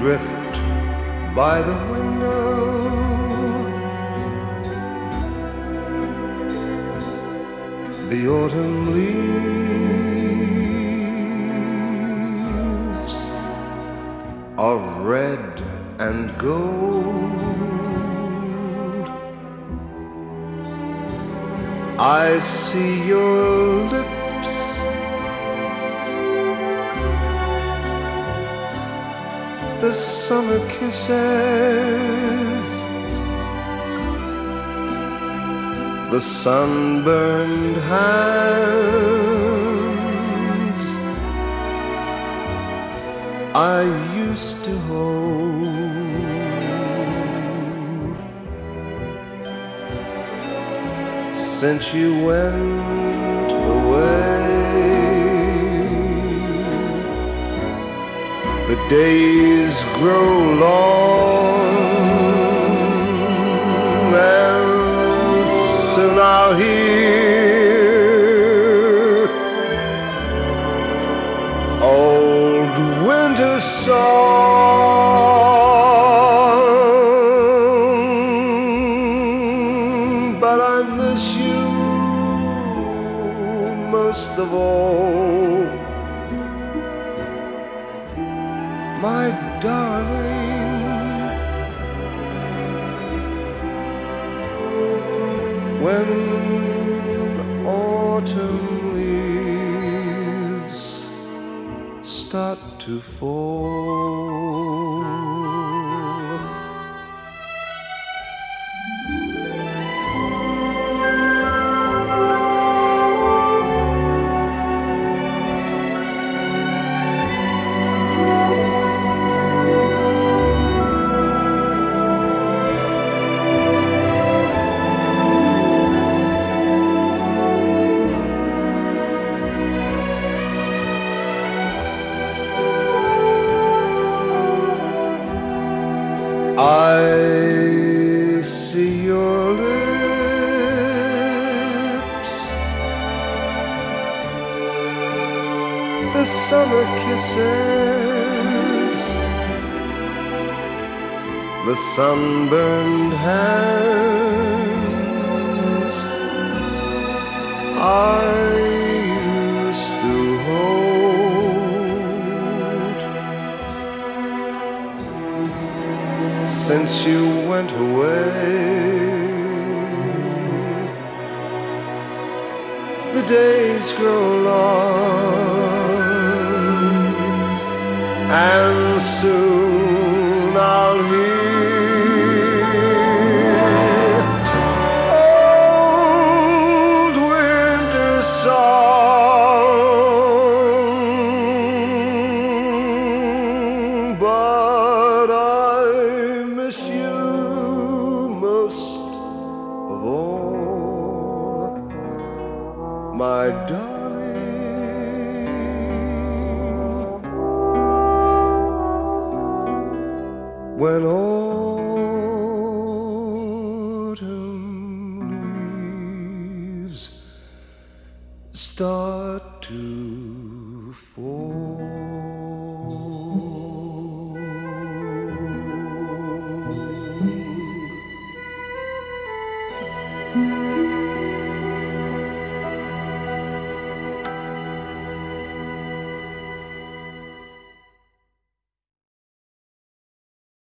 drift by the window. The autumn leaves of red and gold. I see your lips, the summer kisses, the sunburned hands I used to hold. Since you went away, the days grow long, and soon I'll hear old winter song. But I miss you most of all, my darling. When autumn leaves start to fall, I see your lips, the summer kisses, the sunburned hands I used to hold. Since you went away, the days grow long, and soon I'll hear old winter song. But I miss you most of all, my darling. When autumn leaves start to fall.